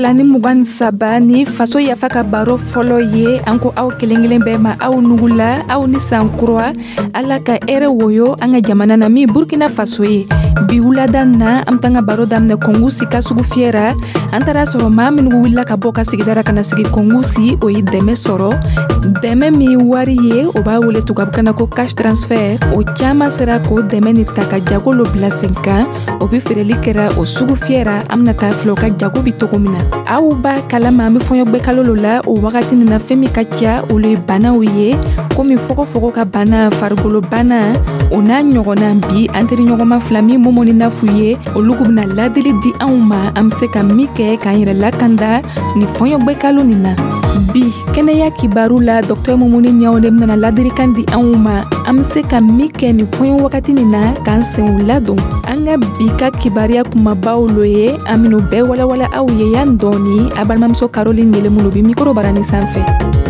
2023 ni faso yafa ka baro fɔlɔ ye an ko aw kelen-kelen bɛɛ ma aw nugula aw ni sankura ala ka ere woyo an ka jamana na min Burkina Faso ye bi wulada na an tanga baro daminɛ Kongo sika sugu fiyɛra an tara sɔrɔ maa minnu wulila ka bɔ ka sigidara kana sigi Kongo si o ye dɛmɛ sɔrɔ dɛmɛ min wari ye o b'a wele tugabukana ko cash transfer o caman sera ko dɛmɛ ni ta ka jago lo bila sen kan o bi feereli kɛra o sugu fiyɛra an bɛna taa filɛ o ka jago bi togo min na aw b'a kalama an bɛ fɔɲɔgwɛ kalo lo la o wagati nin na fɛn min ka ca olu ye banaw ye komi fogofogo ka bana farikolo bana o n'a ɲɔgɔnna bi an teri ɲɔgɔnma fila min mɔmɔni na f'u ye olu bɛna ladili di anw ma an bɛ se ka min kɛ k'an yɛrɛ lakanda ni fɔɲɔgwɛ kalo nin na bi kɛnɛya kibaru la Dr Mumuni Ɲaw de bɛna ladirikan di anw ma an bɛ se ka min kɛ ni fɔɲɔ wagati nin na k'an senw ladon an ka bi ka kibariya kumabaw lo ye an minnu bɛɛ walawala aw ye yan dɔɔni a balimamuso Caroline Yelemu lo bi mikoro barani sanfɛ.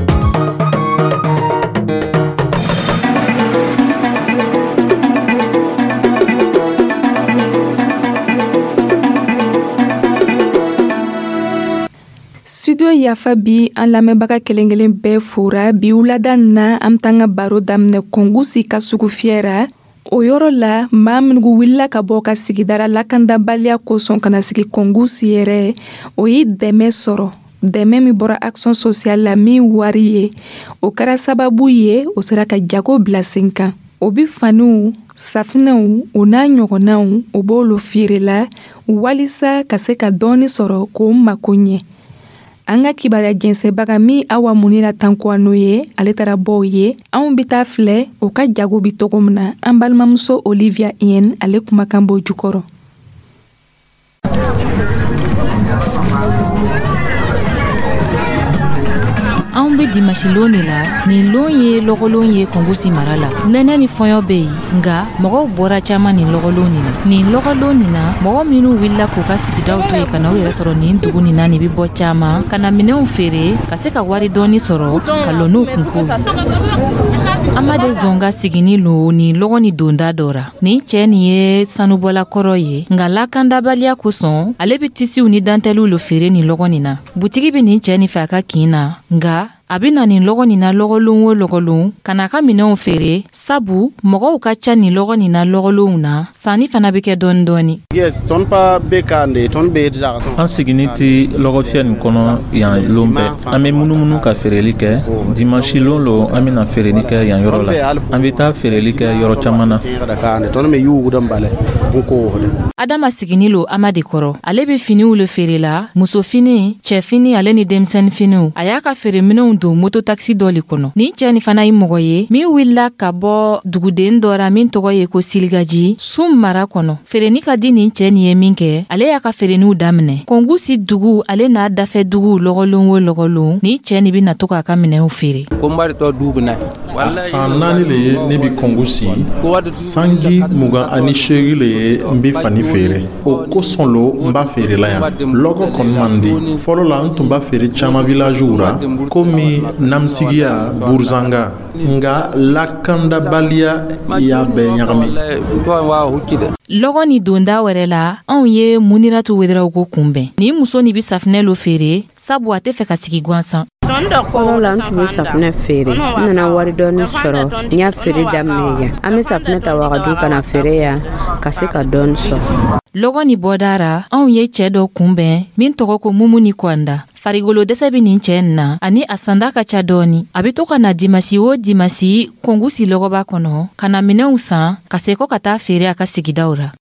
Studio yafa bi an lamɛnbaga kelen-kelen bɛɛ fora bi wulada na an tanga baro daminɛ Kongo sika sugu fiyɛra o yɔrɔ la maa minnu wulila ka bɔ ka sigidara lakandabaliya kosɔn kana sigi Kongo si yɛrɛ o ye dɛmɛ sɔrɔ dɛmɛ min bɔra action sociale la min wari ye o kɛra sababu ye o sera ka jago bila sen kan o bi faniw safinɛw o n'a ɲɔgɔnnaw o b'olu feerela walisa ka se ka dɔɔni sɔrɔ k'o mako ɲɛ an ka kibaruya jɛnsɛbaga min Awa Munira Tankuwa n'o ye ale taara bɔ ye anw bi taa filɛ o ka jago bi togo min na an balimamuso Olivia Ien ale kumakan b'o jukɔrɔ. Anw be dimanche lon de la nin lon ye lɔgɔlon ye Kongo si mara la nɛnɛ ni fɔɲɔ be yen nga mɔgɔw bɔra caman nin lɔgɔlon nin na nin lɔgɔlon nin na mɔgɔ minnu wulila k'u ka sigidaw to ye kana u yɛrɛ sɔrɔ nin dugu nin na nin bi bɔ caman kana minɛnw feere ka se ka wari dɔɔni sɔrɔ ka lɔn n'u kunko Amade Zonga sigini lo ni lɔgɔ ni donda dɔra nin cɛ nin ye sanubɔla kɔrɔ ye nga lakandabaliya kosɔn ale bi tisiw ni dantɛliw lo feere nin lɔgɔ nin na butigi bi nin cɛ nin fɛ a ka kin na nga a bi na nin lɔgɔ nin na lɔgɔlon o lɔgɔlon kana ka minɛnw feere sabu mɔgɔw ka ca nin lɔgɔ nin na lɔgɔlonw na sanni fana bi kɛ dɔɔni dɔɔni. Yes, ton pa bekande ton be jaxason. An sigini ti lɔgɔ fiyɛ nin kɔnɔ yan lon bɛɛ an bɛ munumunu ka feereli kɛ dimanche lon lo an bɛna feereli kɛ yan yɔrɔ la an bɛ taa feereli kɛ yɔrɔ caman na. Ton me yugu dɔn bale ko Adama sigini lo Amadi kɔrɔ ale bɛ finiw le feere la muso fini cɛ fini ale ni denmisɛnnin finiw a y'a ka feere minɛnw don moto taxi dɔ le kɔnɔ ni cɛ ni fana ye mɔgɔ ye min wulila ka bɔ duguden dɔra min tɔgɔ ye ko Siligaji sun mara kɔnɔ feereni ka di nin cɛ ni ye min kɛ ale y'a ka feereniw daminɛ Kongo si dugu ale n'a dafɛ dugu lɔgɔlon o lɔgɔlon ni cɛ ni bi na to k'a ka minɛnw feere kombari tɔ dugu na a san 4 le ye ne bi Kongo si sanji 28 le ye n bi fani feere o kosɔn lo n b'a feere la yan lɔgɔ kɔni man di fɔlɔ la n tun b'a feere caman villagew ra komi Namsigiya Burzanga nga lakandabaliya y'a bɛɛ ɲagami. Lɔgɔ ni donda wɛrɛ la anw ye Muniratu Wederaw ko kunbɛn ni muso ni bi safinɛ lo feere sabu a tɛ fɛ ka sigi gansan. Fɔlɔ la n tun bɛ safinɛ feere n nana wari dɔɔni sɔrɔ n y'a feere daminɛ yan an bɛ safinɛ ta wagadu kana feere yan ka se ka dɔɔni sɔrɔ. Lɔgɔ ni bɔdara anw ye cɛ dɔ kunbɛn min tɔgɔ ko Mumuni Kwanda farigolo dɛsɛ bi nin cɛ na ani a sanda ka ca dɔɔni a bi to ka na dimasi o dimasi Kongo si lɔgɔba kɔnɔ ka na minɛnw san ka se ko ka taa feere a ka sigidaw ra.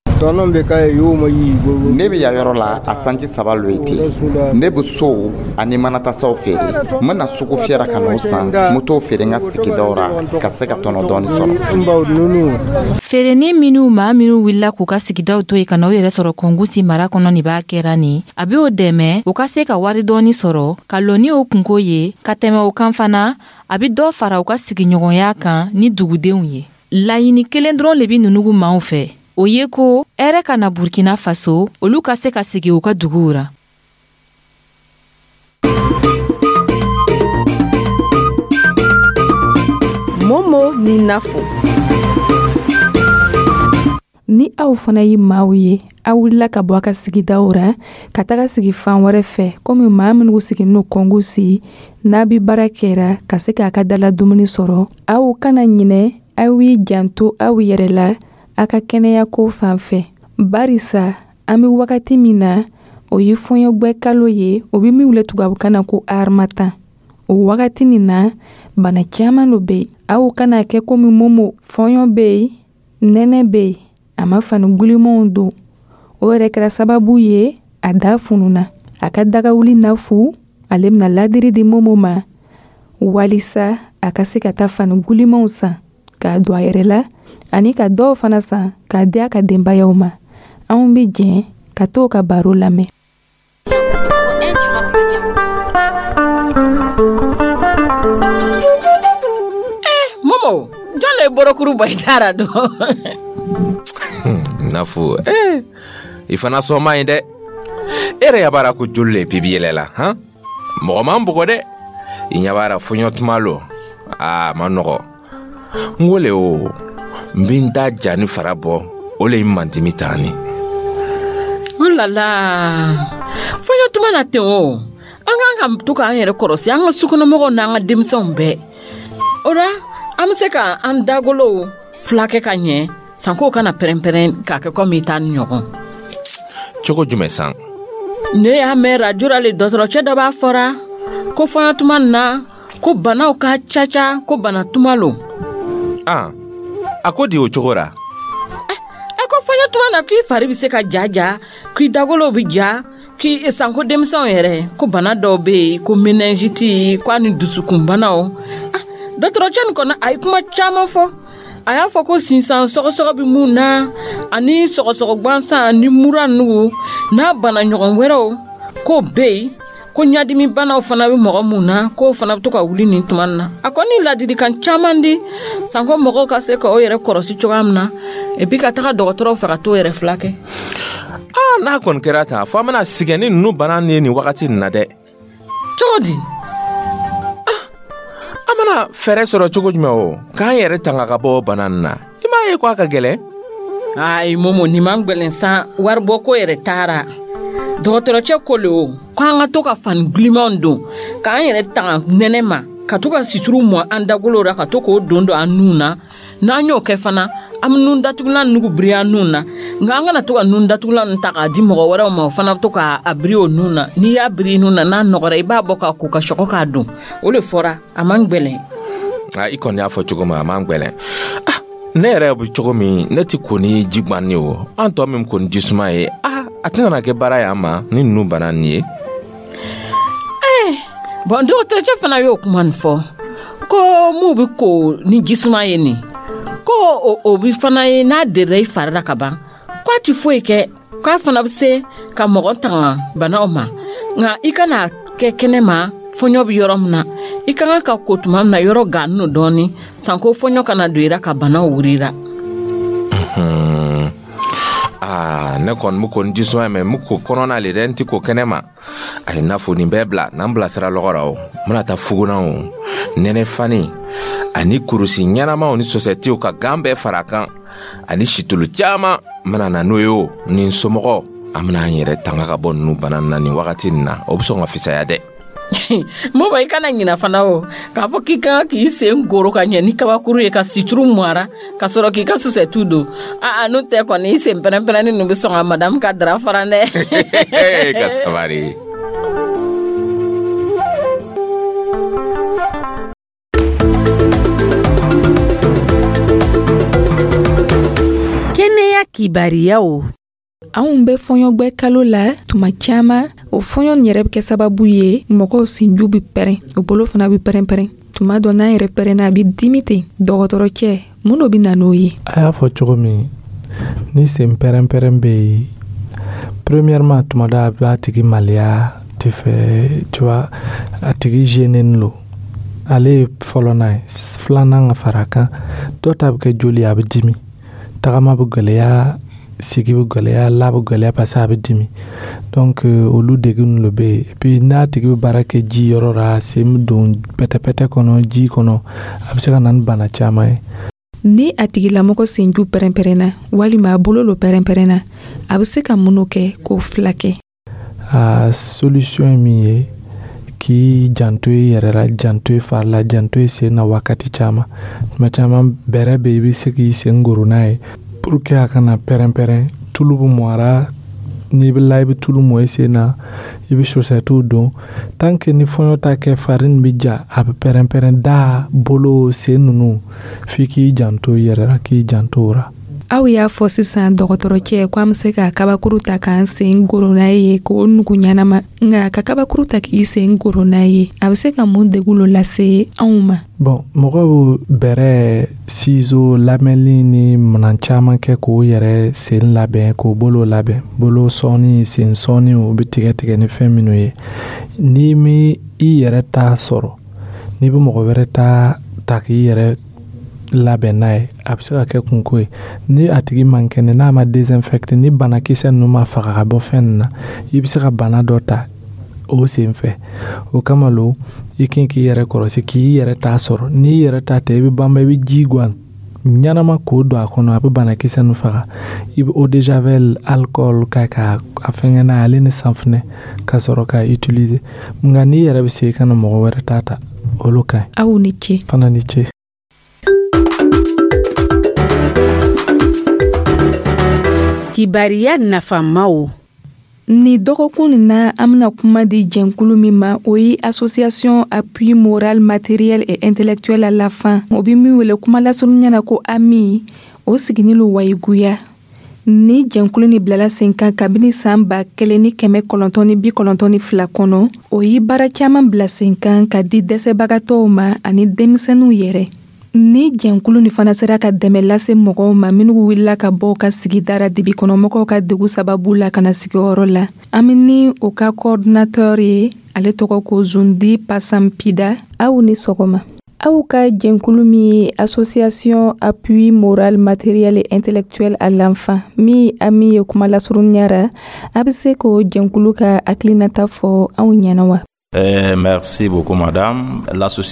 Ne bɛ ya yɔrɔ la a sanji 3 lo ye ten ne bɛ sow ani manatasaw feere n bɛna sugu fiyɛra ka n'o san motow feere n ka sigidaw ra ka se ka tɔnɔ dɔɔni sɔrɔ. Feereni minnu maa minnu wulila k'u ka sigidaw to ye ka na u yɛrɛ sɔrɔ Kongo si mara kɔnɔ ni b'a kɛra ni a bɛ o dɛmɛ u ka se ka wari dɔɔni sɔrɔ ka lɔn ni o kunko ye ka tɛmɛ o kan fana a bɛ dɔ fara u ka sigiɲɔgɔnya kan ni dugudenw ye. Laɲini kelen dɔrɔn le bi nunugu maaw fɛ o ye ko hɛrɛ ka na Burkina Faso olu ka se ka segin u ka duguw ra. Momo ni nafo ni aw fana ye maaw ye a wulila ka bɔ a ka sigidaw ra ka taga sigi fan wɛrɛ fɛ komi maa minnu sigi n'o kɔngusi n'a bi baara kɛra ka se k'a ka dala dumuni sɔrɔ aw kana ɲinɛ aw y'i janto aw yɛrɛ la a ka kɛnɛya ko fan fɛ barisa an bɛ wagati min na o ye fɔɲɔgbɛ kalo ye o bɛ min wele tubabukan na ko Harmattan o wagati nin na bana caman lo bɛ yen aw kana kɛ komi momo fɔɲɔ bɛ yen nɛnɛ bɛ yen a ma fani gulimanw don o yɛrɛ kɛra sababu ye a da fununa a ka dagawuli nafu ale bɛna ladiri di momo ma walisa a ka se ka taa fani gulimanw san k'a don a yɛrɛ la ani ka dɔw fana san k'a di a ka denbayaw ma anw bɛ jɛn ka t'o ka baro lamɛn. Momo, jɔn le borokuru bɔ i taara dɔn. Nafu, i fana sɔn ma ɲi dɛ. E yɛrɛ yabara ko joli le pipi yɛlɛ la, han? Mɔgɔ man bugɔ dɛ. I ɲabara fɔɲɔ tuma lo. Ma nɔgɔ. N wele o, n bɛ n ta jani fara bɔ, o le man dimi taani. Oh la la, fɔɲɔ tuma na ten o. An kan ka to k'an yɛrɛ kɔrɔsi an ka sukɔnɔmɔgɔw n'an ka denmisɛnw bɛɛ. O la, an bɛ se ka an dagolow fila kɛ ka ɲɛ sanko kana pɛrɛn-pɛrɛn k'a kɛ komi i t'a ni ɲɔgɔn. Cogo jumɛn san? Ne y'a mɛn radio la le dɔgɔtɔrɔcɛ dɔ b'a fɔra ko fɔɲɔ tuma na ko banaw ka caca ko bana tuma lo. A ko di o cogo ra? Ko fɔɲɔ tuma na k'i fari bɛ se ka jaja k'i dagolow bɛ ja k'i sanko denmisɛnw yɛrɛ ko bana dɔw bɛ yen ko meningite ko ani dusukunbanaw. Dɔgɔtɔrɔcɛ nin kɔnɔ a ye kuma caman fɔ a y'a fɔ ko sinsan sɔgɔsɔgɔ bɛ mun na ani sɔgɔsɔgɔ gansan ani mura nugu n'a bana ɲɔgɔn wɛrɛw k'o bɛ yen ko ɲadimi banaw fana bɛ mɔgɔ mun na k'o fana bɛ to ka wuli nin tuma na a kɔni ladilikan caman di sanko mɔgɔw ka se k'o yɛrɛ kɔlɔsi cogoya min na et puis ka taga dɔgɔtɔrɔw fɛ ka t'o yɛrɛ fila kɛ. N'a kɔni kɛra tan fo an bɛna sɛgɛn ni ninnu bana ni nin wagati nin na dɛ. Cogo di? An bɛna fɛɛrɛ sɔrɔ cogo jumɛn o k'an yɛrɛ tanga ka bɔ bana nin na i m'a ye ko a ka gɛlɛn. Ayi Momo nin man gɛlɛn san waribɔ ko yɛrɛ taara dɔgɔtɔrɔcɛ ko le o k'an ka to ka fani gilimanw don k'an yɛrɛ tanga nɛnɛ ma ka to ka situru mɔ an dagolo ra ka to k'o don an nun na n'an y'o kɛ fana an bɛ nun datugulan nugu biri an nun na nka an kana to ka nun datugulan ta k'a di mɔgɔ wɛrɛw ma o fana bɛ to k'a biri o nun na n'i y'a biri nun na n'a nɔgɔra i b'a bɔ k'a ko ka sɔgɔ k'a don o de fɔra a man gɛlɛn. I kɔni y'a fɔ cogo min a man gɛlɛn. Ne yɛrɛ bɛ cogo min ne tɛ ko ni ji guwanni o an tɔ min ko ni jisuma ye a tɛna kɛ baara y'an ma ni ninnu bana nin ye. Bon dɔgɔtɔrɔcɛ fana y'o kuma nin fɔ ko mun bɛ ko ni jisuma ye nin ko o bi fana ye n'a dera i fari la ka ban k'a ti foyi kɛ k'a fana bɛ se ka mɔgɔ tanga banaw ma nka i kana kɛ kɛnɛ ma fɔɲɔ bɛ yɔrɔ min na i ka kan ka ko tuma min na yɔrɔ gannen no dɔɔni sanko fɔɲɔ kana don i la ka banaw wulira. Ne kɔni bɛ ko ni jisuma mɛ n bɛ ko kɔnɔna le dɛ n ti ko kɛnɛ ma a ye nafo nin bɛɛ bila n'an bilasira lɔgɔ ra o n bɛna taa fugunan o nɛnɛ fani ani kurusi ɲɛnamaw ni sɔsɛtiw ka gan bɛɛ fara kan ani situlu caman n bɛna na n'o ye o ni somɔgɔ an bɛna an yɛrɛ tanga ka bɔ ninnu bana na nin wagati nin na o bɛ sɔn ka fisaya dɛ. Moba i kana ɲina fana o k'a fɔ k'i kan k'i sen goro ka ɲɛ ni kabakuru ye ka situru mɔra ka sɔrɔ k'i ka susɛtu don n'o tɛ kɔni i sen pɛrɛn-pɛrɛnni ninnu bɛ sɔn ka madame ka dara fara dɛ. Ka sabari. Kɛnɛya kibariyaw. Anw bɛ fɔɲɔgbɛ kalo la tuma caman o fɔɲɔ yɛrɛ bɛ kɛ sababu ye mɔgɔw sinju bɛ pɛrɛn o bolo fana bɛ pɛrɛn-pɛrɛn tuma dɔ n'an yɛrɛ pɛrɛnna a bɛ dimi ten dɔgɔtɔrɔcɛ mun dɔ bɛ na n'o ye. A y'a fɔ cogo min ni sen pɛrɛn-pɛrɛn bɛ yen premièrement tuma dɔ a b'a tigi maloya tɛ fɛ tu vois a tigi gêné lo ale ye fɔlɔnan ye filanan ka fara kan dɔw ta bɛ kɛ joli a bɛ dimi tagama bɛ gɛlɛya sigi bɛ gɛlɛya la bɛ gɛlɛya parce que a bɛ dimi donc olu degun lo bɛ yen et puis n'a tigi bɛ baara kɛ ji yɔrɔ la sen bɛ don pɛtɛpɛtɛ kɔnɔ ji kɔnɔ a bɛ se ka na ni bana caman ye ni a tigilamɔgɔ senju pɛrɛnpɛrɛnna walima a bolo lo pɛrɛnpɛrɛnna a bɛ se ka mun kɛ k'o fila kɛ. Solution ye min ye k'i janto i yɛrɛ la, janto i fari la, janto i sen na wagati caman. Tuma caman bɛrɛ bɛ i bɛ se k'i sen goro n'a ye pour que a kana pɛrɛnpɛrɛn. Tulu bɛ mɔra n'i bɛ la i bɛ tulu mɔ i sen na, i bɛ chaussette don. Tant que ni fɔɲɔ ta kɛ farine bɛ ja a bɛ pɛrɛnpɛrɛn da, bolo, sen ninnu f'i k'i janto i yɛrɛ la, k'i janto o la. Aw y'a fɔ sisan dɔgɔtɔrɔcɛ ko an bɛ se ka kabakuru ta k'an sen goro n'a ye k'o nugu ɲanama, nka ka kabakuru ta k'i sen goro n'a ye a bɛ se ka mun degun lase anw ma. Bon, mɔgɔw bɛrɛ, ciseau, lamɛnni ni minɛn caman kɛ k'o yɛrɛ sen labɛn, k'o bolo labɛn. Bolo sɔnni, sen sɔnni o bɛ tigɛ tigɛ ni fɛn minnu ye. N'i mi i yɛrɛ t'a sɔrɔ, n'i bɛ mɔgɔ wɛrɛ ta k'i yɛrɛ labɛn n'a ye a bɛ se ka kɛ kunko ye. Ni a tigi man kɛnɛ n'a ma désinfecté, ni banakisɛ ninnu ma faga ka bɔ fɛn na, i bɛ se ka bana dɔ ta o sen fɛ. O kama lo i kan k'i yɛrɛ kɔlɔsi k'i yɛrɛ t'a sɔrɔ. N'i yɛrɛ t'a ta i bɛ banba, i bɛ ji guwan ɲanama k'o don a kɔnɔ, a bɛ banakisɛ ninnu faga. I bɛ eau de javel, alcool k'a a fɛngɛ n'a ye ale ni safunɛ ka sɔrɔ k'a utiliser. Nka n'i yɛrɛ bɛ se i kana mɔgɔ wɛrɛ ta olu ka ɲi. Aw ni ce. Fana ni ce. Kibariya nafamaw. Ni dɔgɔkun na an bɛna kuma di jɛnkulu min ma o ye association appui moral matériel et intellectuel à la fin. O bɛ min wele kuma lasurunya na ko AMI, o sigini lo Wayiguya. Ni jɛnkulu ni bilala sen kan kabini san 1992 kɔnɔ, o ye baara caman bila sen kan ka di dɛsɛbagatɔw ma ani denmisɛnninw yɛrɛ. Ni jɛnkulu ni fana sera ka dɛmɛ lase mɔgɔw ma minnu wulila ka bɔ ka sigidara dibi kɔnɔ mɔgɔw ka degun sababu la kana sigiyɔrɔ la. An bɛ ni o ka coordinateur ye, ale tɔgɔ ko Zundi Pasampida. Aw ni sɔgɔma. Aw ka jɛnkulu min ye association appui moral matériel et intellectuel à l'enfant mi AMI ye kuma lasurunyara, a bɛ se k'o jɛnkulu ka hakilinata fɔ anw ɲɛna wa? Merci beaucoup, madame.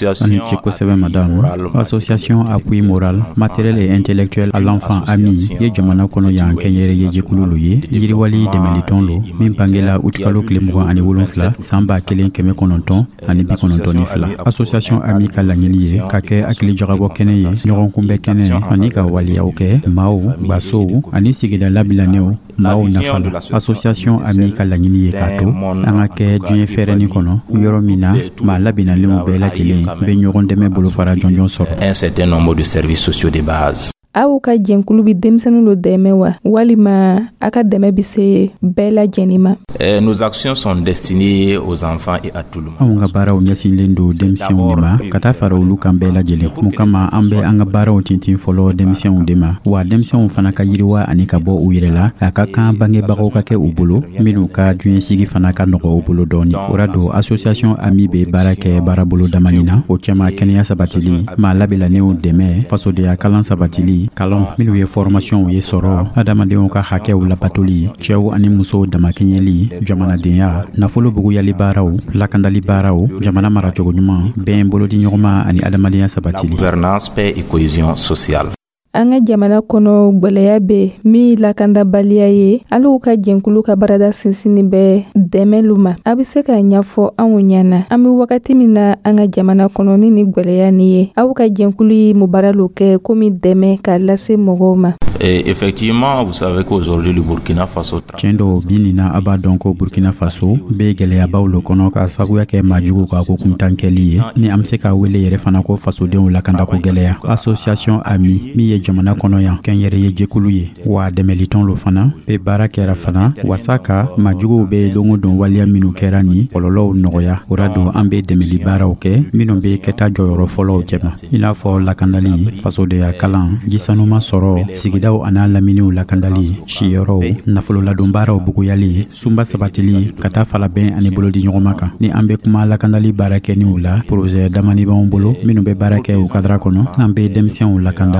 L'association appui moral, matériel et intellectuel à l'enfant AMI, ye jamana kono yan kenyere ye jekulu ye, yiriwali demeliton lo, min pangela utkalo klemugo ani wolonfla, samba kelen keme kononton, ani bi kononton ni fla. Association AMI ka lanyeli ye, kake akili jagabo kene ye, nyoron kumbe kene, ani ka wali yauke, mao, baso, ani sigida labilaneo, mao nafalo. Association AMI ka lanyeli ye kato, angake duen fereni kono, yɔrɔ min na maa labɛnnalenw bɛɛ lajɛlen bɛ ɲɔgɔn dɛmɛ bolofara jɔnjɔn sɔrɔ. Un certain nombre de services sociaux de base. Aw ka jɛnkulu bi denmisɛnninw lo dɛmɛ wa walima a ka dɛmɛ bi se bɛɛ lajɛlen ma? Nos actions sont destinées aux enfants et à tout le monde. Anw ka baaraw ɲɛsinlen don denmisɛnw de ma ka taa fara olu kan bɛɛ lajɛlen. Mun kama an bɛ an ka baaraw tintin fɔlɔ denmisɛnw de ma, wa denmisɛnw fana ka yiriwa ani ka bɔ u yɛrɛ la, a ka kan bangebagaw ka kɛ u bolo minnu ka diɲɛsigi fana ka nɔgɔ u bolo dɔɔni. O la don association AMI bɛ baara kɛ baara bolo damani na, o cɛma kɛnɛya sabatili, maa labɛnnalenw dɛmɛ, fasodenya kalan sabatili, kalan minnu ye formation ye sɔrɔ, adamadenw ka hakɛw labatoli, cɛw ani musow damakɛɲɛli, jamanadenya, nafolo buguyali baaraw, lakandali baaraw, jamana maracogo ɲuman, bɛn bolodi ɲɔgɔnma ani adamadenya sabatili. Gouvernance, paix et cohésion sociale. An ka jamana kɔnɔ gwɛlɛya bɛ min lakandabaliya ye, hali ka jɛnkulu ka baarada sinsinni bɛ dɛmɛlu ma. A bɛ se ka ɲɛfɔ anw ɲɛna. An bɛ wagati min na an ka jamana kɔnɔ ni gwɛlɛya ni ye. Aw ka jɛnkulu ye mun baaralu kɛ komi dɛmɛ k'a lase mɔgɔw ma? Effectivement, vous savez qu'aujourd'hui le Burkina Faso. Tiɲɛ dɔ bi nin na a b'a dɔn ko Burkina Faso bɛ gɛlɛyabaw lo kɔnɔ ka sagoya kɛ maajugu ka ko kuntankɛli ye. Ni an bɛ se ka wele yɛrɛ fana ko fasodenw lakandako gɛlɛya. Association AMI min ye jamana kɔnɔ yan kɛnyɛrɛ ye jɛkulu ye, wa dɛmɛlitɔn lo fana bɛ baara kɛra fana wasa ka maajuguw bɛ don o don waliya minnu kɛra ni kɔlɔlɔw nɔgɔya. O la don an bɛ dɛmɛli baaraw kɛ minnu bɛ kɛta jɔyɔrɔ fɔlɔw cɛma, i n'a fɔ lakandali, fasodenya kalan, jisanuma sɔrɔ, sigidaw an'a laminiw lakandali, siyɔrɔw, nafolo ladon baaraw buguyali, sunba sabatili, ka taa falabɛn ani bolodi ɲɔgɔnma kan. Ni an bɛ kuma lakandali baara kɛ ni u la, projet damani b'anw bolo minnu bɛ baara kɛ u kadara kɔnɔ. An bɛ denmisɛnw lakanda, maa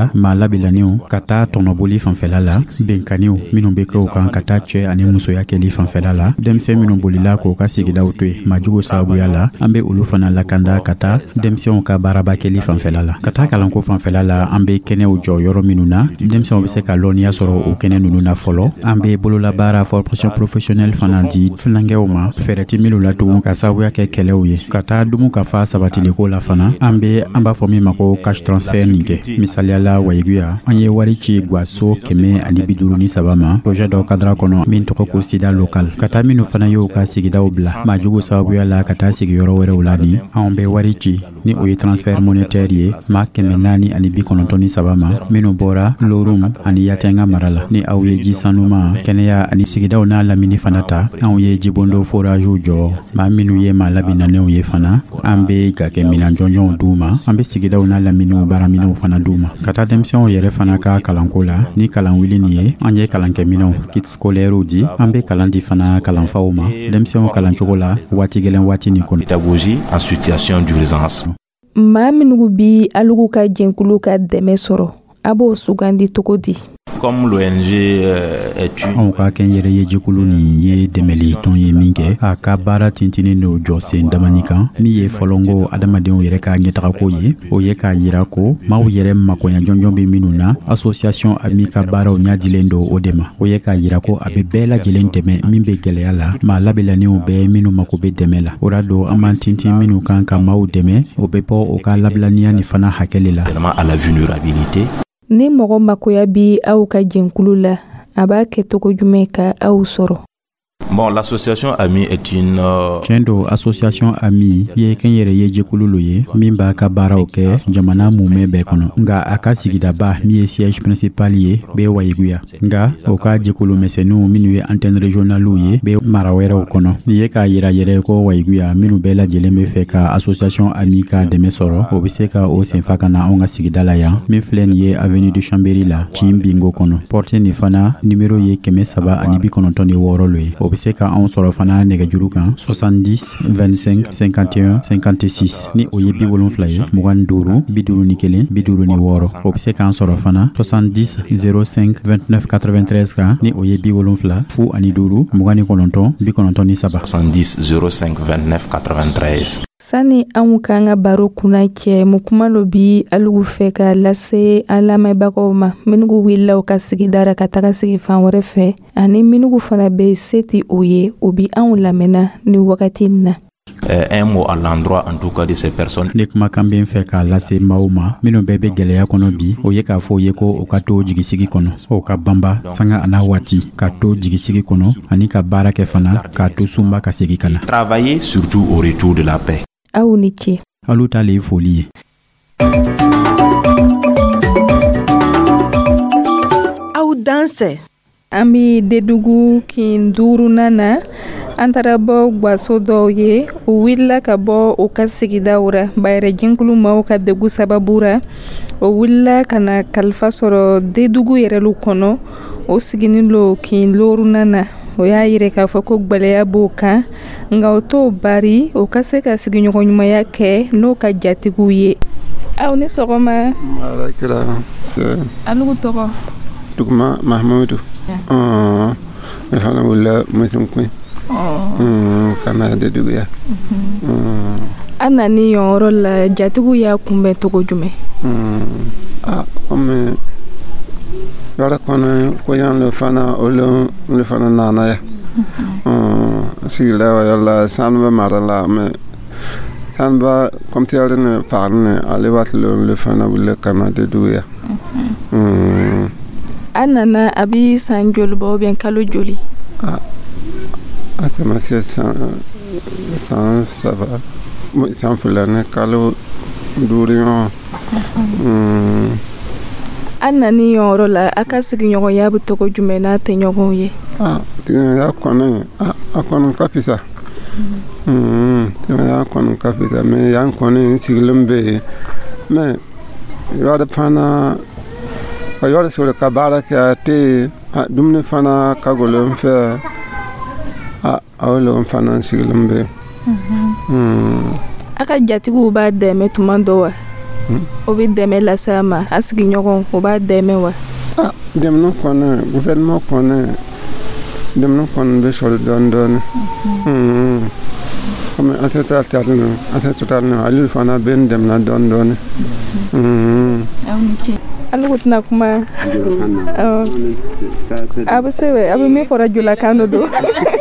labilaniw ka taa tɔnɔboli fanfɛla la benkaniw minnu be kɛ o kan ka taa cɛ ani musoya kɛli fanfɛla la denmisɛn minnu bolila k'o ka sigidaw to ye majugu sababuya la an be olu fana lakanda ka taa denmisɛnw ka baaraba kɛli fanfɛla la ka taa kalanko fanfɛla la an be kɛnɛw jɔ yɔrɔ minnu na denmisɛnw be se ka lɔnniya sɔrɔ o kɛnɛ nunu na fɔlɔ an be bololabaara formation professionnelle fana di filankɛw ma fɛrɛti minnu la tugun ka sababuya kɛ kɛlɛw ye ka taa dumu ka fa sabatiliko la fana an b'a fɔ min ma ko cash transfert nin kɛ misaliyala wayiguya an ye wari ci gwaso 153 ma projet dɔ kadra kɔnɔ min tɔgɔ ko sida local ka taa minnu fana y'o ka sigidaw bila majugu sababuya la ka taa sigi yɔrɔ wɛrɛw la ni an bɛ wari ci ni o ye transfert monétaire ye ma 493 ma minnu bɔra lorum ani yatenga mara la ni aw ye ji sanuma kɛnɛya ani sigidaw n'a lamini fana ta anw ye jibondo forage jɔ ma minnu ye ma labinanenw ye fana an bɛ ka kɛ minan jɔnjɔnw d'u ma an bɛ sigidaw n'a laminiw baaraminɛw fana d'u ma ka taa denmisɛnw yɛrɛ fana ka kalanko la ni kalan wuli nin ye an ye kalankɛminɛw kit scolaire di an bɛ kalan di fana kalanfaw ma denmisɛnw kalancogo la waati gɛlɛn waati nin kɔnɔ pédagogie en situation d'urgence maa minnu bi alugu ka jɛnkulu ka dɛmɛ sɔrɔ a b'o sugandi cogo di comme l'ONG anw ka kɛn yɛrɛ ye jɛkulu nin ye dɛmɛli tɔn ye min kɛ a ka baara tintinin n'o jɔ sen damani kan min ye fɔlɔnko adamadenw yɛrɛ ka ɲɛtagako ye o ye k'a yira ko maaw yɛrɛ makoɲa jɔnjɔn be minnu na association ami ka baaraw ɲadilen do o de ma o ye k'a yira ko a be bɛɛ lajɛlen dɛmɛ min be gwɛlɛya la maa labilaniw bɛɛ minnu mako be dɛmɛ la o ra do an b'an tintin minnu kan ka maaw dɛmɛ o be bɔ o ka labilaniya ni fana hakɛli la à la vulnérabilité ni mɔgɔ makoya bi aw ka jɛnkulu la a b'a kɛ togo jumɛn ka aw sɔrɔ Bon, l'association AMI est une... Tiendo, association AMI ye ken yere ye jekulu lo ye min b'a ka baaraw kɛ jamana mumɛ bɛɛ kɔnɔ nga a ka sigidaba min ye siège principal ye be wayiguya nga o ka jekulu mɛsɛniw minnu ye antenne régionaliw ye be mara wɛrɛw kɔnɔ ni ye k'a yira yɛrɛ ko wayiguya minnu bɛɛ lajɛlen be fɛ ka association AMI ka dɛmɛ sɔrɔ o be se ka o senfa ka na anw ka sigida la yan min filɛ nin ye avenue de Chambéry la Cin Bingo kɔnɔ porte ni fana numéro ye 396 lo ye o be se ka anw sɔrɔ fana nɛgɛjuru kan 70 25 51 56 ni o ye 70 ye 25 51 56 o be se k'an sɔrɔ fana 70 05 29 93 kan ni o ye 70 fu ani 5 29 93 70 05 29 93. Sani anw kan ka baro kunna cɛ mu kuma lo bi alugu fɛ ka lase an lamɛnbagaw ma minugu wulila ka sigidara ka taga sigi fan wɛrɛ fɛ ani minugu fana bɛ se ti o ye o bi anw lamɛnna ni wagati na. Un mot à l'endroit en tout cas de ces personnes. Ne kuma kan bɛ fɛ ka lase maaw ma minnu bɛɛ bɛ gɛlɛya kɔnɔ bi o ye k'a fɔ ye ko o ka to jigisigi kɔnɔ o ka banba sanga ana waati ka to jigisigi kɔnɔ ani ka baara kɛ fana k'a to sunba ka segi ka na. Travailler surtout au retour de la paix. Aw ni ce. Alu ta le foli ye. Aw danse. An bi dedugu kin duurunan na an taara bɔ gwaso dɔw ye o wulila ka bɔ o ka sigidaw ra bayɛrɛ jɛnkulu maaw ka degu sababu ra o wulila ka na kalifa sɔrɔ dedugu yɛrɛlu kɔnɔ o siginin lo kin loorunan na o y'a yire k'a fɔ ko gwɛlɛya b'o kan nka o t'o bari o ka se ka sigiɲɔgɔnɲumanya kɛ n'o ka jatigiw ye. Aw ni sɔgɔma. Alugu tɔgɔ. Duguma Mahamudu. Ne fana wulila Mutunkun. Kana de duguya. An nani yen yɔrɔ la jatigiw y'a kunbɛn cogo jumɛn? Komi yɔrɔ kɔnɔ ko yan le fana olu le fana nana ya. Sigila wa yalla sanba mara la mais sanba comme tu as ne farne ale wat le fana wulila kana de duguya. An nana a bi san joli bɔ bien kalo joli? Atamasia san saba san fulani kalo duuru ɲɔgɔn. An nani yen yɔrɔ la a ka sigiɲɔgɔnya bɛ cogo jumɛn n'a tɛ ɲɔgɔnw ye? Sigiɲɔgɔnya kɔni a kɔni ka fisa. Sigiɲɔgɔnya kɔni ka fisa mais yan kɔni sigilen bɛ yen mais yɔrɔ fana ka yɔrɔ sɔrɔ ka baara kɛ a tɛ dumuni fana ka golo n fɛ. Awolo fana sigilen bɛ. A ka jatigiw b'a dɛmɛ tuma dɔ wa? o bɛ dɛmɛ lase a ma a sigiɲɔgɔn o b'a dɛmɛ wa dɛmɛ kɔnɔ gouvernement kɔnɔ dɛmɛ kɔnɔ bɛ sɔrɔ dɔɔnin comme atɛtarno ali fana bɛ dɛmɛ dɔɔnin ale ko tɛna kuma a bɛ sɛbɛn a bɛ min fɔra julakan dɔ don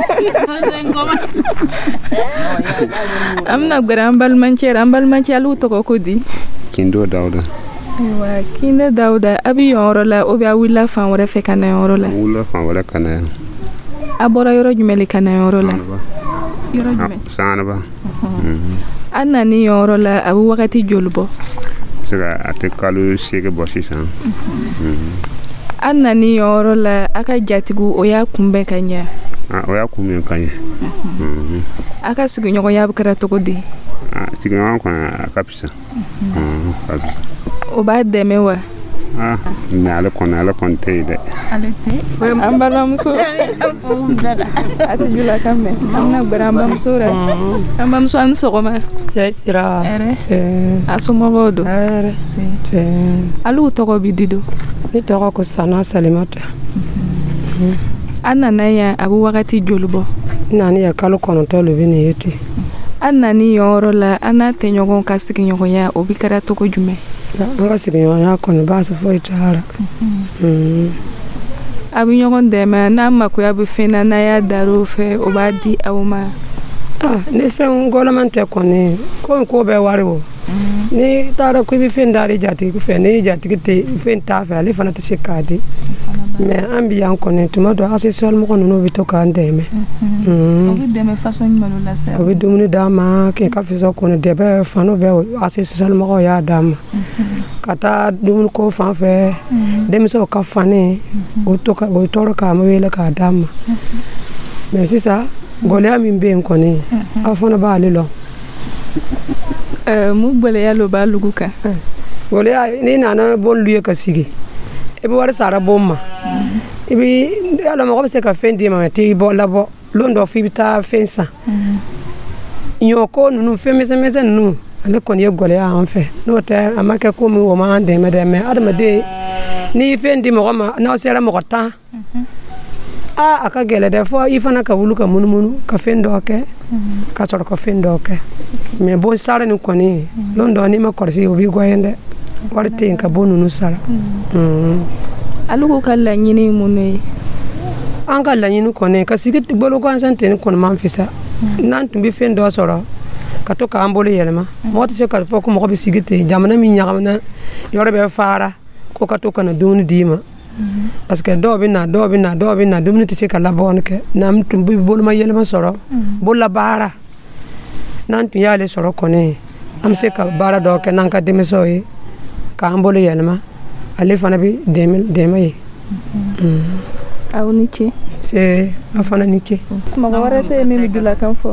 an bɛna gbɛrɛ an balimancɛ ale tɔgɔ ko di Kindo Dawuda. Ayiwa Kindo Dawuda a bɛ yan yɔrɔ la ou bien a wulila fan wɛrɛ fɛ ka na yɔrɔ la wulila fan wɛrɛ ka na yan a bɔra yɔrɔ jumɛn ka na yɔrɔ la yɔrɔ jumɛn Sanaba a nani yɔrɔ la a bɛ wagati joli bɔ a tɛ kalo 8 bɔ sisan a nani yɔrɔ la a ka jatigiw o y'a kunbɛn ka ɲɛ o y'a kunbɛn ka ɲɛ a ka sigiɲɔgɔnya bɛ kɛra cogo di sigiɲɔgɔn kɔni a ka fisa o b'a dɛmɛ wa mais ale kɔni tɛ yen dɛ ale tɛ an balimamuso a tɛ jula kan mɛn an bɛna gbɛrɛ an bamuso la an bamuso a ni sɔgɔma cɛ sira a somɔgɔw don ale tɔgɔ bɛ di don ne tɔgɔ ko Sana Salimata an nana yan a bɛ wagati joli bɔ nani ya kalo 9 lo bɛ nin ye ten an nani yɔrɔ la an n'a tɛɲɔgɔn ka sigiɲɔgɔnya o bɛ kɛra cogo jumɛn an ka sigiɲɔgɔnya kɔni baasi foyi t'a la a bɛ ɲɔgɔn dɛmɛ n'a makoya bɛ fɛn na n'a y'a dar'o fɛ o b'a di aw ma ni fɛn gɔlɔman tɛ kɔni ko bɛɛ wari o ni taara ko i bɛ fɛn d'ale jatigi fɛ ni jatigi tɛ fɛn t'a fɛ ale fana tɛ se k'a di mais an bi yan kɔni tuma dɔ association mɔgɔ ninnu bɛ to k'an dɛmɛ o bɛ dɛmɛ façon jumɛn la sa o bɛ dumuni d'a ma k'i ka fisa kɔni dɛbɛ fano bɛɛ association mɔgɔw y'a d'a ma ka taa dumuni ko fan fɛ denmisɛnw ka fani o tɔɔrɔ k'a ma wele k'a d'a ma mais sisan gɔlɛya min bɛ yen kɔni aw fana b'ale lɔ mun gɛlɛya lo b'a lugu kan gɔlɛya n'i nana bon lu ye ka sigi i bɛ wari sara bon ma i bɛ ala mɔgɔ bɛ se ka fɛn d'i ma mɛ t'i bɔ labɔ lon dɔ f'i bɛ taa fɛn san ɲɔko ninnu fɛn misɛnmisɛn ninnu ale kɔni ye gɔlɛya an fɛ n'o tɛ a ma kɛ ko min o ma an dɛmɛ dɛ mɛ adamaden n'i ye fɛn di mɔgɔ ma n'aw sera mɔgɔ 10 a ka gɛlɛ dɛ fɔ i fana ka wuli ka munumunu ka fɛn dɔ kɛ ka sɔrɔ ka fɛn dɔ kɛ mais bon sara ni kɔni lon dɔ n'i ma kɔlɔsi o b'i gɔyɛn dɛ wari tɛ yen ka bon ninnu sara ale ko ka laɲini mun ye an ka laɲini kɔni ka sigi bolo gansan tɛ ni kɔni man fisa n'an tun bɛ fɛn dɔ sɔrɔ ka to k'an bolo yɛlɛma mɔgɔ tɛ se ka fɔ ko mɔgɔ bɛ sigi ten jamana min ɲagamina yɔrɔ bɛ fara ko ka to kana dumuni d'i ma parce que dɔw bɛ na dumuni tɛ se ka labɔni kɛ n'an tun bɛ boloma yɛlɛma sɔrɔ bolola baara n'an tun y'ale sɔrɔ kɔni an bɛ se ka baara dɔ kɛ n'an ka denmisɛnw ye k'an bolo yɛlɛma ale fana bɛ dɛmɛ ye aw ni ce c'est a fana ni ce mɔgɔ wɛrɛ tɛ min bɛ julakan fɔ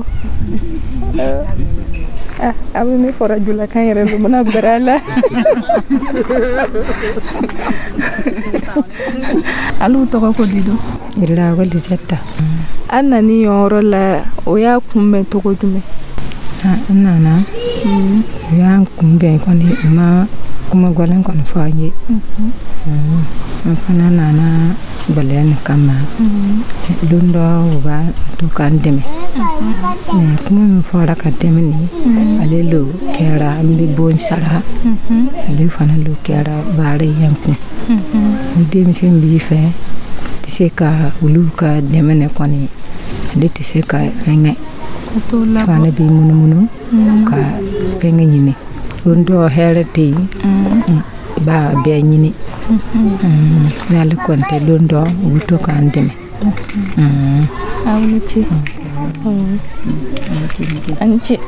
a bɛ min fɔra julakan yɛrɛ lo mana bɛrɛ a la ale tɔgɔ ko di don Ila Walisata an nani yɔrɔ la o y'a kunbɛn cogo jumɛn an nana o y'an kunbɛn kɔni o ma kuma gɔlɛn kɔni fɔ an ye an fana nana gɔlɛya nin kama don dɔ o b'a to k'an dɛmɛ mais kuma min fɔra ka dɛmɛ nin ale lo kɛra an bɛ bon sara ale fana lo kɛra baara yan kun ni denmisɛn b'i fɛ tɛ se ka olu ka dɛmɛ ne kɔni ale tɛ se ka fɛngɛ fana b'i munumunu ka fɛngɛ ɲini don dɔ hɛrɛ tɛ yen b'a bɛɛ ɲini n'ale kɔni tɛ don dɔ u bɛ to k'an dɛmɛ aw ni ce an ce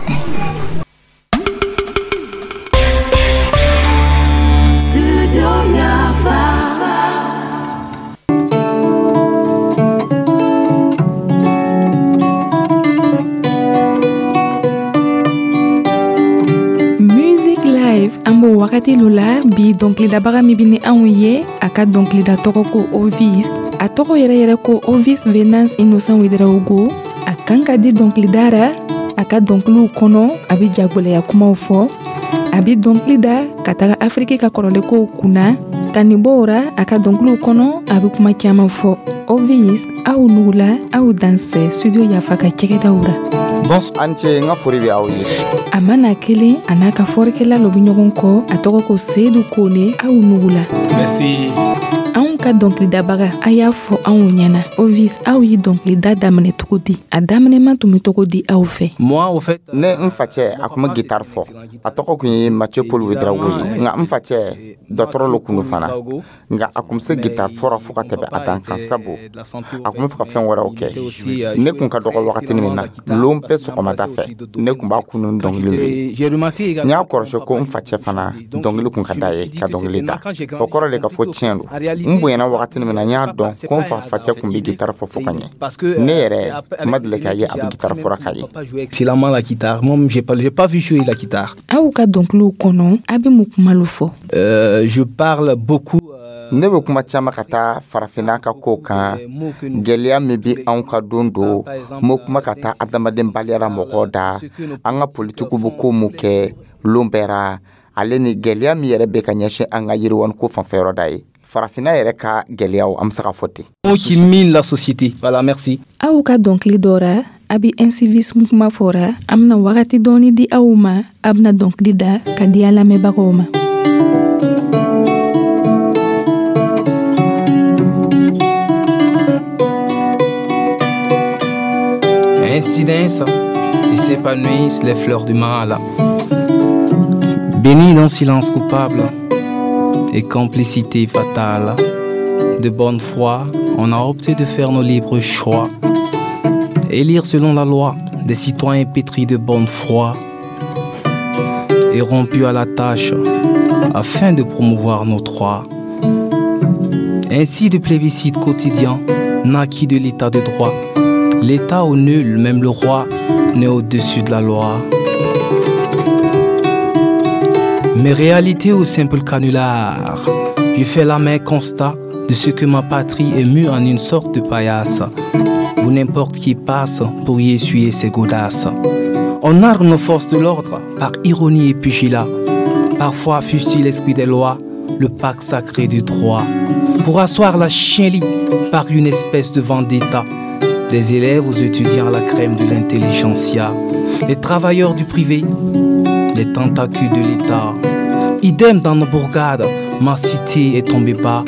an b'o wagati lo la bi dɔnkilidabaga min bɛ ni anw ye a ka dɔnkilida tɔgɔ ko Ovis a tɔgɔ yɛrɛ ko Ovis Venance Innocent Ouedraogo a kan ka di dɔnkilida ra a ka dɔnkiliw kɔnɔ a bɛ jagwalaya kumaw fɔ a bi dɔnkili da ka taga Afriki ka kɔrɔlenkow kunna. Ka nin bɔ o ra a ka dɔnkiliw kɔnɔ a bɛ kuma caman fɔ. Ovis aw nugula aw dansɛ studio yafa ka cɛkɛdaw ra. an cɛ n ka fori bɛ aw ye. A mana kelen a n'a ka fɔrikɛla dɔ bɛ ɲɔgɔn kɔ a tɔgɔ ko Seyidu Kone aw nugula. Merci. Anw ka dɔnkilidabaga a y'a fɔ anw ɲɛna. Ovis aw ye dɔnkilida daminɛ cogo di? A daminɛma tun bɛ cogo di aw fɛ? Moi au fait ne n facɛ a kun bɛ guitare fɔ. A tɔgɔ kun ye Mathieu Paul Ouedraogo ye. Nka n facɛ dɔtɔrɔ lo kunu fana. Nka a kun bɛ se guitare fɔra fo ka tɛmɛ a dan kan sabu a kun bɛ fɛ ka fɛn wɛrɛw kɛ. Ne kun ka dɔgɔ wagati min na lon bɛɛ sɔgɔmada fɛ ne kun b'a kunu dɔnkili ye. N y'a kɔrɔsi ko n facɛ fana dɔnkili kun ka d'a ye ka dɔnkili da. O kɔrɔ de ka fɔ tiɲɛ don. N bonyana wagati min na n y'a dɔn ko n facɛ kun bɛ guitare fɔ fo ka ɲɛ. Ne yɛrɛ ma deli k'a ye a bɛ guitare fɔra k'a ye. Excellemment la guitare. Moi j'ai pas vu jouer la guitare. Aw ka dɔnkiliw kɔnɔ a bɛ mun kuma lo fɔ? Je parle beaucoup. Ne bɛ kuma caman ka taa farafinna ka kow kan gɛlɛya min bi anw ka don n m'o kuma ka taa adamaden baliyara mɔgɔw da an ka politikiw bɛ ko mun kɛ lon bɛɛ ale ni gɛlɛya min yɛrɛ bɛ ka ɲɛsin an ka yiriwani ko fanfɛyɔrɔ da ye farafinna yɛrɛ ka gɛlɛyaw an bɛ se ka fɔ ten. Qui mine la société. Voilà, merci. Aw ka dɔnkili dɔ ra a bɛ incivisme kuma fɔra an bɛna wagati dɔɔni di aw ma a bɛna dɔnkili da ka di an lamɛnbagaw ma. Incidence et s'épanouissent les fleurs du mal. Bénis dans silence coupable et complicité fatale. De bonne foi, on a opté de faire nos libres choix. Élire selon la loi des citoyens pétris de bonne foi et rompus à la tâche afin de promouvoir nos droits. Ainsi de plébiscite quotidien naquit de l'état de droit. L'État au nul, même le roi, n'est au-dessus de la loi. Mes réalités au simple canular, je fais la main constat de ce que ma patrie est mue en une sorte de paillasse, où n'importe qui passe pour y essuyer ses godasses. On arme nos forces de l'ordre par ironie et pugilat. Parfois fustille l'esprit des lois, le pacte sacré du droit, pour asseoir la chienlit par une espèce de vendetta. Des élèves aux étudiants à la crème de l'intelligentsia, les travailleurs du privé, les tentacules de l'État. Idem dans nos bourgades, ma cité est tombée bas.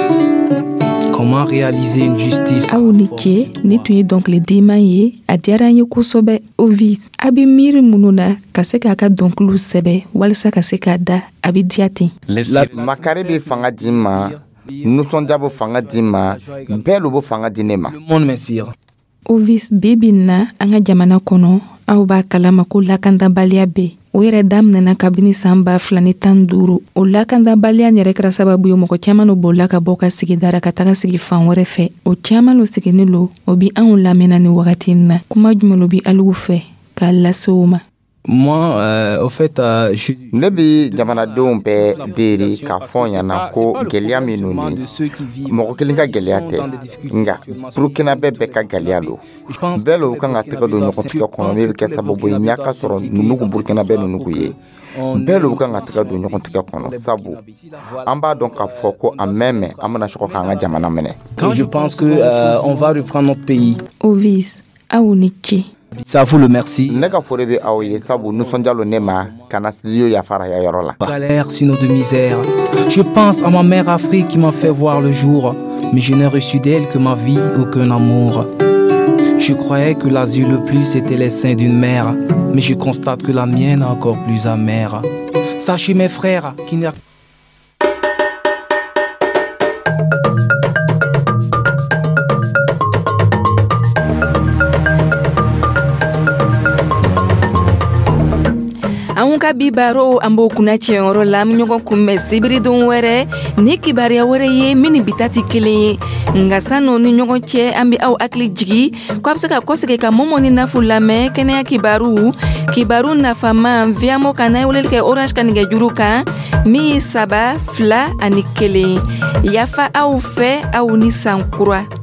Comment réaliser une justice? Aounike, nettoyer donc les démaillés, à Diaranye Kosobe, Ovis, Abi Miri Mununa, Kaseka donc Lusebe, Walsa Kaseka da, Abi Diati. Makaribi fanga dima, nous sommes d'abord fanga dima, bel ou fanga dinema. Le monde m'inspire. Ovis bibina, anga jamana kono, aw b'a kalama ko lakandabaliya be o yɛrɛ daminɛna kabini san 2015 o lakandabaliya yɛrɛ kɛra sababu ye mɔgɔ caman lo bolila ka bɔ ka sigida ra ka taga sigi fan wɛrɛ fɛ o caman lo sigini lo o bi anw lamɛnna ni wagati na kuma jumɛn lo bi aligu fɛ k'a lase o ma. Moi, au fait, ne bi jamanadenw bɛɛ deri k'a fɔ ɲɛna ko gɛlɛya minnu ni mɔgɔ kelen ka gɛlɛya tɛ nka burukina bɛɛ ka gɛlɛya don bɛɛ lo kan ka tɛgɛ don ɲɔgɔntigɛ kɔnɔ min bɛ kɛ sababu ye n'a ka sɔrɔ nunugu burukina bɛɛ nunugu ye bɛɛ lo kan ka tɛgɛ don ɲɔgɔntigɛ kɔnɔ sabu an b'a dɔn k'a fɔ ko a mɛmɛ an bɛna sɔgɔ k'an ka jamana minɛ. Je pense que on va reprendre notre pays. Ovis, aw ni ce. Ça vous le merci. Nega fore be aw ye sabu nous sommes dialo nema kana studio ya fara ya yoro la. Galère sinon de misère. Je pense à ma mère Afrique qui m'a fait voir le jour, mais je n'ai reçu d'elle que ma vie, aucun amour. Je croyais que l'azur le plus c'était les seins d'une mère, mais je constate que la mienne est encore plus amère. Sachez mes frères qu'il n'y a ka bibaro ambo kuna cɛyɔrɔ la an ɲɔgɔn kunbɛn sibiridon wɛrɛ ni kibariya wɛrɛ ye min ni bitati kelen ye nka sann'o ni ɲɔgɔn cɛ an bɛ aw hakili jigi ko a bɛ se ka kɔsegin ka mɔmɔ ni nafu lamɛn kɛnɛya kibaru nafama viamo kan n'a ye weleli kɛ orange ka nɛgɛjuru kan min ye 3 2 2 yafa aw fɛ aw ni sankura.